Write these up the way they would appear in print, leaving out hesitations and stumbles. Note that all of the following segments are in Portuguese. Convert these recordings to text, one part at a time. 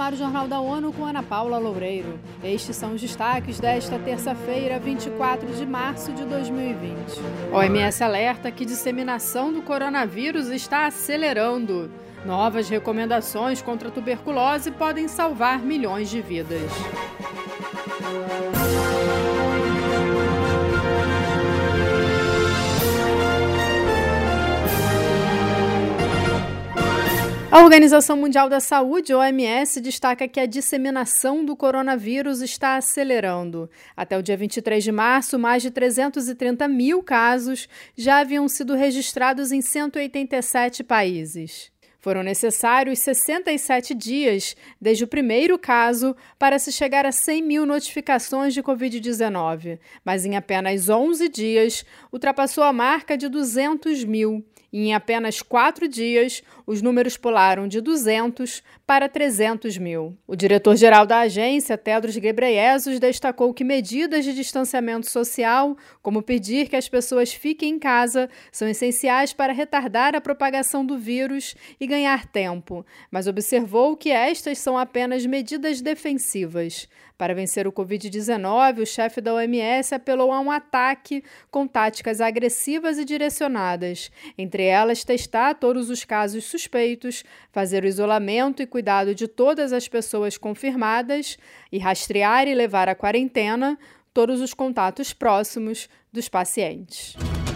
ar o Jornal da ONU com Ana Paula Loureiro. Estes são os destaques desta terça-feira, 24 de março de 2020. A OMS alerta que a disseminação do coronavírus está acelerando. Novas recomendações contra a tuberculose podem salvar milhões de vidas. A Organização Mundial da Saúde, OMS, destaca que a disseminação do coronavírus está acelerando. Até o dia 23 de março, mais de 330 mil casos já haviam sido registrados em 187 países. Foram necessários 67 dias desde o primeiro caso para se chegar a 100 mil notificações de Covid-19, mas em apenas 11 dias ultrapassou a marca de 200 mil. E em apenas 4 dias, os números pularam de 200 para 300 mil. O diretor-geral da agência, Tedros Ghebreyesus, destacou que medidas de distanciamento social, como pedir que as pessoas fiquem em casa, são essenciais para retardar a propagação do vírus e ganhar tempo, mas observou que estas são apenas medidas defensivas. Para vencer o Covid-19, o chefe da OMS apelou a um ataque com táticas agressivas e direcionadas, entre elas testar todos os casos suspeitos, fazer o isolamento e cuidado de todas as pessoas confirmadas e rastrear e levar à quarentena todos os contatos próximos dos pacientes.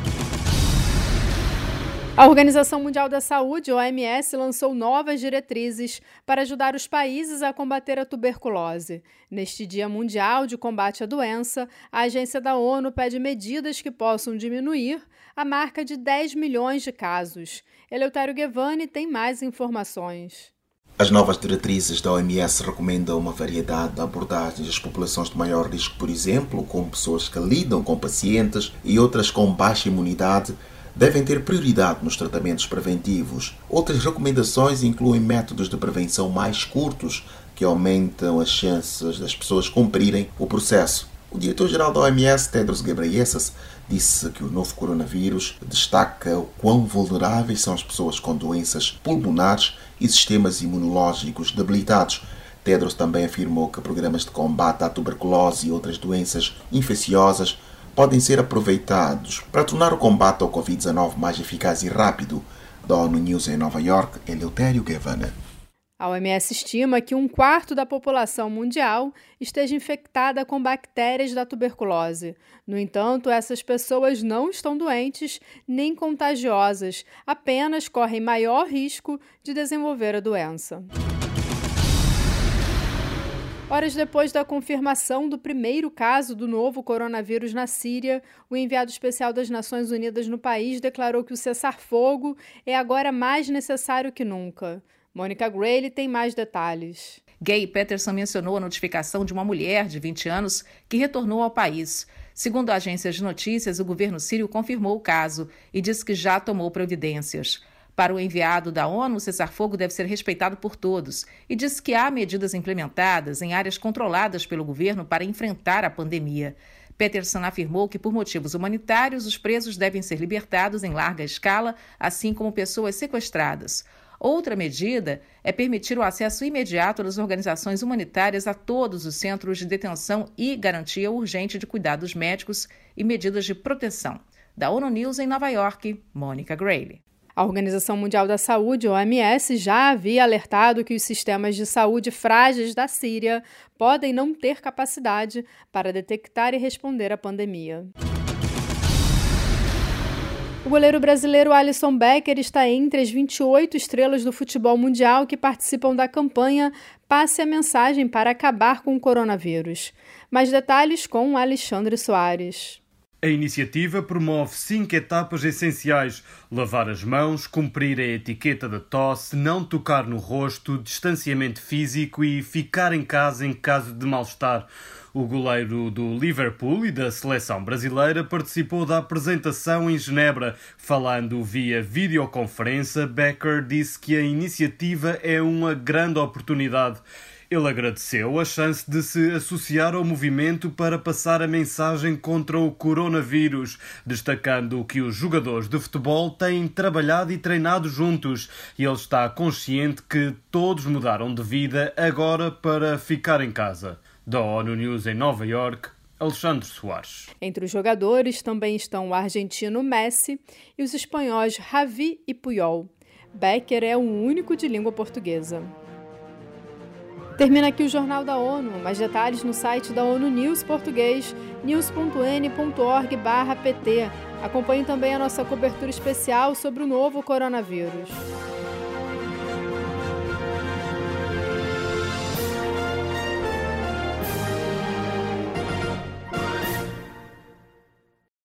A Organização Mundial da Saúde, OMS, lançou novas diretrizes para ajudar os países a combater a tuberculose. Neste Dia Mundial de Combate à Doença, a agência da ONU pede medidas que possam diminuir a marca de 10 milhões de casos. Eleutério Gevani tem mais informações. As novas diretrizes da OMS recomendam uma variedade de abordagens às populações de maior risco, por exemplo, como pessoas que lidam com pacientes e outras com baixa imunidade, devem ter prioridade nos tratamentos preventivos. Outras recomendações incluem métodos de prevenção mais curtos que aumentam as chances das pessoas cumprirem o processo. O diretor-geral da OMS, Tedros Ghebreyesus, disse que o novo coronavírus destaca o quão vulneráveis são as pessoas com doenças pulmonares e sistemas imunológicos debilitados. Tedros também afirmou que programas de combate à tuberculose e outras doenças infecciosas podem ser aproveitados para tornar o combate ao Covid-19 mais eficaz e rápido. Da ONU News em Nova York, Eleutério Gevani. A OMS estima que 1/4 da população mundial esteja infectada com bactérias da tuberculose. No entanto, essas pessoas não estão doentes nem contagiosas, apenas correm maior risco de desenvolver a doença. Horas depois da confirmação do primeiro caso do novo coronavírus na Síria, o enviado especial das Nações Unidas no país declarou que o cessar-fogo é agora mais necessário que nunca. Mônica Grayle tem mais detalhes. Gay Peterson mencionou a notificação de uma mulher de 20 anos que retornou ao país. Segundo agências de notícias, o governo sírio confirmou o caso e disse que já tomou providências. Para o enviado da ONU, o cessar-fogo deve ser respeitado por todos e disse que há medidas implementadas em áreas controladas pelo governo para enfrentar a pandemia. Peterson afirmou que, por motivos humanitários, os presos devem ser libertados em larga escala, assim como pessoas sequestradas. Outra medida é permitir o acesso imediato das organizações humanitárias a todos os centros de detenção e garantia urgente de cuidados médicos e medidas de proteção. Da ONU News em Nova York, Mônica Grayle. A Organização Mundial da Saúde, OMS, já havia alertado que os sistemas de saúde frágeis da Síria podem não ter capacidade para detectar e responder à pandemia. O goleiro brasileiro Alisson Becker está entre as 28 estrelas do futebol mundial que participam da campanha Passe a Mensagem para acabar com o coronavírus. Mais detalhes com Alexandre Soares. A iniciativa promove 5 etapas essenciais: lavar as mãos, cumprir a etiqueta da tosse, não tocar no rosto, distanciamento físico e ficar em casa em caso de mal-estar. O goleiro do Liverpool e da seleção brasileira participou da apresentação em Genebra. Falando via videoconferência, Becker disse que a iniciativa é uma grande oportunidade. Ele agradeceu a chance de se associar ao movimento para passar a mensagem contra o coronavírus, destacando que os jogadores de futebol têm trabalhado e treinado juntos e ele está consciente que todos mudaram de vida agora para ficar em casa. Da ONU News em Nova Iorque, Alexandre Soares. Entre os jogadores também estão o argentino Messi e os espanhóis Xavi e Puyol. Becker é o único de língua portuguesa. Termina aqui o Jornal da ONU. Mais detalhes no site da ONU News português, news.n.org/pt. Acompanhe também a nossa cobertura especial sobre o novo coronavírus.